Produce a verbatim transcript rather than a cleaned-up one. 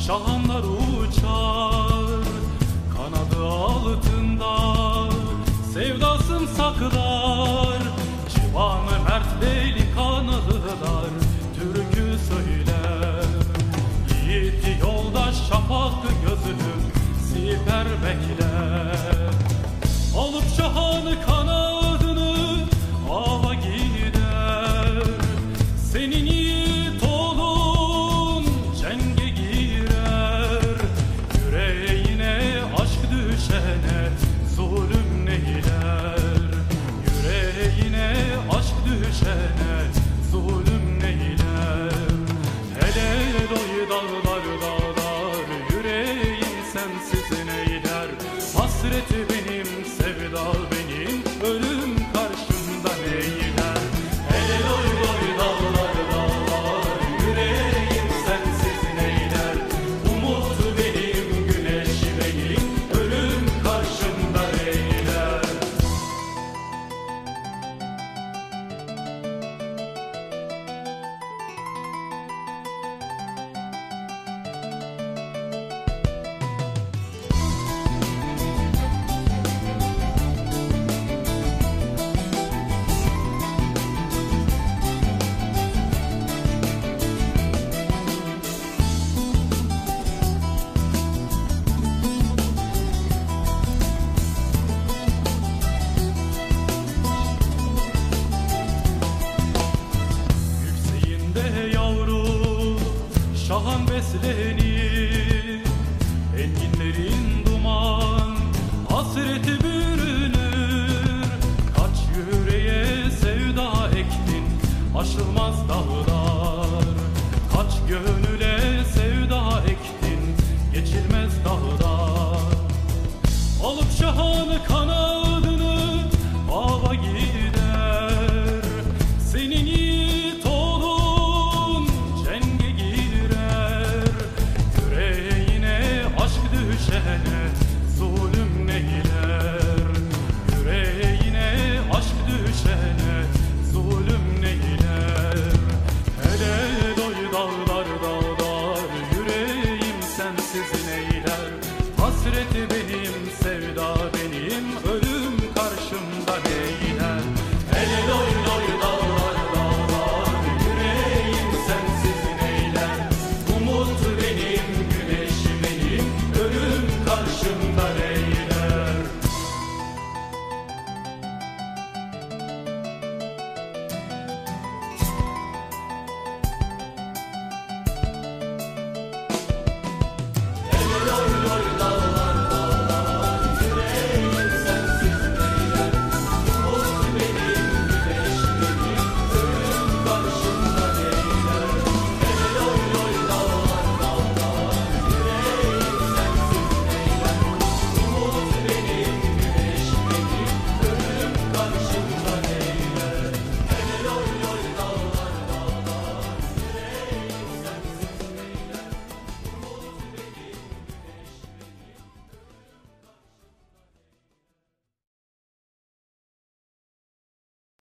şahanlar uçar kanadı altında, sevdasın saklar civanı mert delikanlılar türkü söyler. Yiğit yoldaş şafak gözünü siper bekler, alıp şahanı kanadını ava gider. Senin yiğit oğlun cenge girer, yüreğine aşk düşene zulüm neyler. Yüreğine aşk düşene zulüm neyler. Hele doy dağlar dağlar, yüreğim sensiz neyler. Hasreti benim, sevda benim, ölüm karşımda neyler. Hele doy doy dağlar dağlar, yüreğim sensiz neyler. Umut benim, güneş benim, ölüm karşımda neyler. Şahan beslenir, enginlerin duman hasreti bürünür. Kaç yüreğe sevda ektin, aşılmaz dağlar. Kaç gönüle sevda ektin, geçilmez dağlar. Alıp şahanı kanadını ava gider. Senin yiğit oğlun cenge girer, yüreğine aşk düşene zulüm neyler. Yüreğine aşk düşene zulüm neyler. Hele doy dağlar dağlar, yüreğim sensiz neyler. Hasreti benim, sevda benim, ölüm karşımda neyler. Hele doy doy dağlar dağlar, yüreğim sensiz neyler. Umut benim, güneş benim, ölüm karşımda neyler. Hele doy doy dağlar